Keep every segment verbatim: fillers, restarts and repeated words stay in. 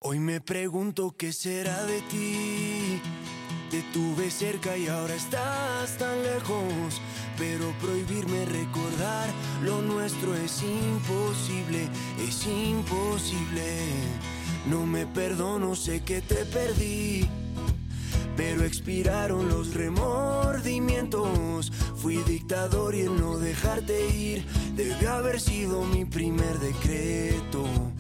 Hoy me pregunto qué será de ti. Te tuve cerca y ahora estás tan lejos, pero prohibirme recordar lo nuestro es imposible, es imposible. No me perdono, sé que te perdí, pero expiraron los remordimientos. Fui dictador y el no dejarte ir debe haber sido mi primer decreto.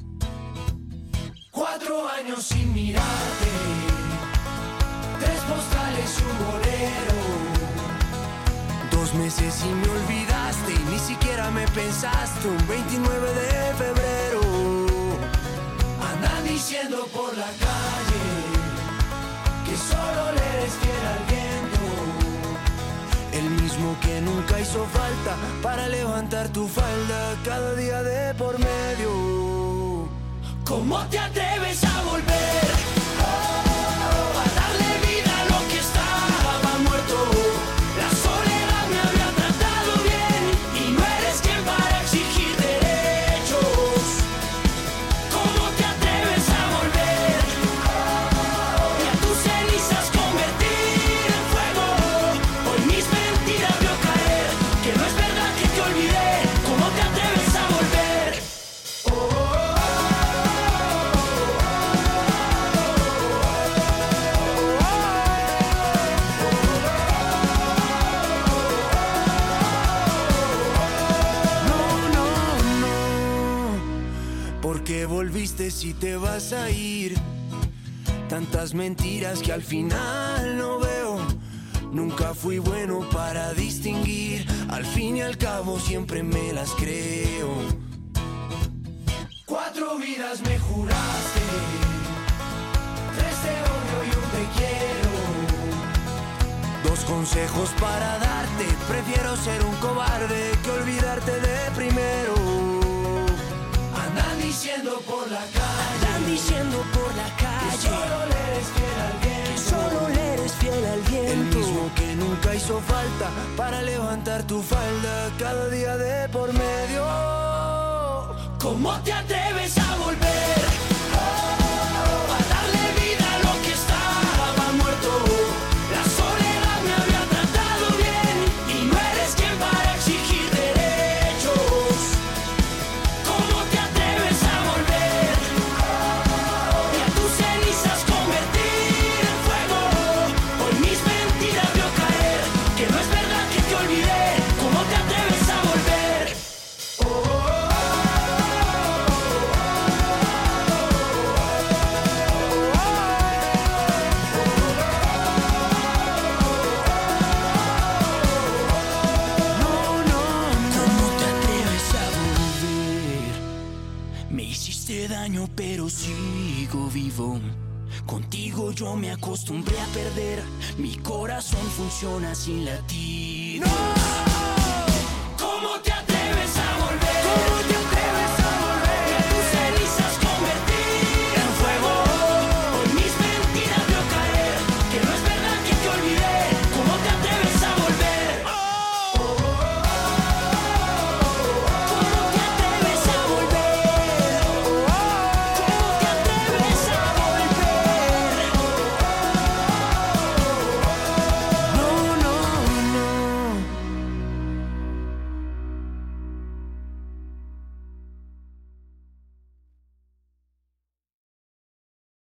Cuatro años sin mirarte, tres postales y un bolero. Dos meses y me olvidaste y ni siquiera me pensaste. Un veintinueve de febrero andan diciendo por la calle que solo le eres fiel al viento, el mismo que nunca hizo falta para levantar tu falda cada día de por medio. ¿Cómo te atreves a volver? Oh, a darle vida a lo que estaba muerto. La soledad me había tratado bien y no eres quien para exigir derechos. ¿Cómo te atreves a volver? Oh, y a tus cenizas convertir en fuego. Hoy mis mentiras veo caer, que no es verdad que te olvidé. ¿Cómo te atreves a volver? Oh, ¿por qué volviste si te vas a ir? Tantas mentiras que al final no veo. Nunca fui bueno para distinguir. Al fin y al cabo siempre me las creo. Cuatro vidas me juraste, tres te odio y un te quiero. Dos consejos para darte. Prefiero ser un cobarde que olvidarte de primero. Andan diciendo por la calle, andan diciendo por la calle que solo le eres fiel al viento, que solo le eres fiel al viento, el mismo que nunca hizo falta para levantar tu falda cada día de por medio. ¿Cómo te atreves a volver? Oh, a darle vida a lo que estaba muerto. La soledad me había tratado bien y no eres quien para exigir derechos. ¿Cómo te atreves a volver? Oh, y a tus cenizas convertir en fuego. Hoy mis mentiras veo caer, que no es verdad que te olvidé. ¿Cómo te atreves a volver? Oh, me hiciste daño pero sigo vivo. Contigo yo me acostumbré a perder. Mi corazón funciona sin latir. ¡No!